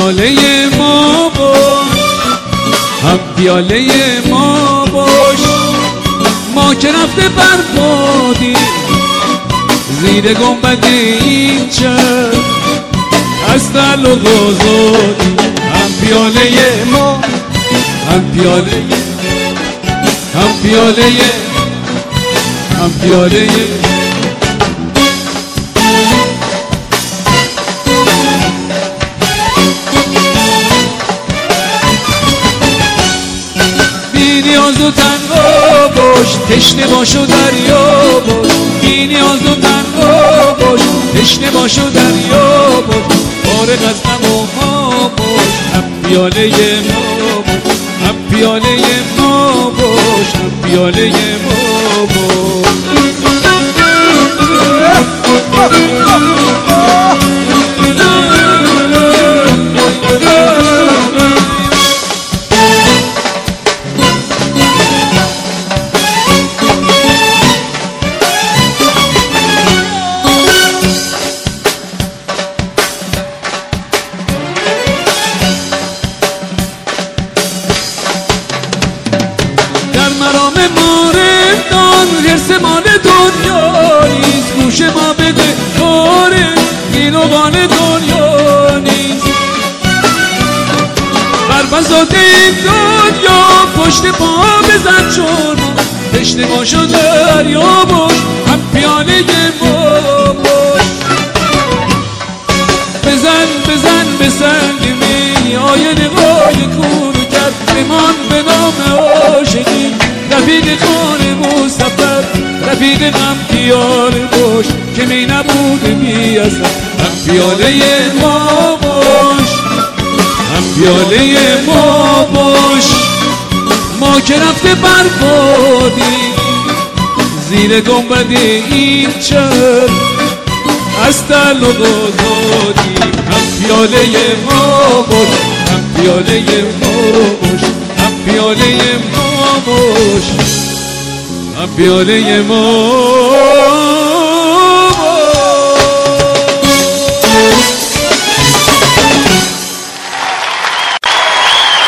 پیاله ما باش، هم پیاله ما باش. ما که رفته بربادی زیر گنبد این چرخ از تعلق آزادی. هم پیاله ما، هم پیاله، هم پیاله، هم پیاله. بی نیاز و تنها باش، تشنه باش و دریا باش. بی نیاز و تنها باش، تشنه باش و دریا باش. فارغ از غم و ما باش، هم پیاله ما باش، هم پیاله ما باش، هم پیاله ما باش. مرام ماردان حرس مال دنیا نیست. گوش ما بده کاره گیروان دنیا نیست. بر بساط این دنیا پشت پا بزن چون تشنه باش و دریا باش، هم پیاله ما باش. بزن بزن به سنگ می آینه های کورو کرد. بمان به نام عاشقی رفیق خانه و سفر، رفیق غم پیاله باش که می نبود بی اثر. هم پیاله ما باش، هم پیاله ما باش. ما که رفته بربادی زیر گنبد این چرخ از تعلق آزادی. هم پیاله ما باش، هم پیاله ما باش، هم پیاله ما باش، هم پیاله ما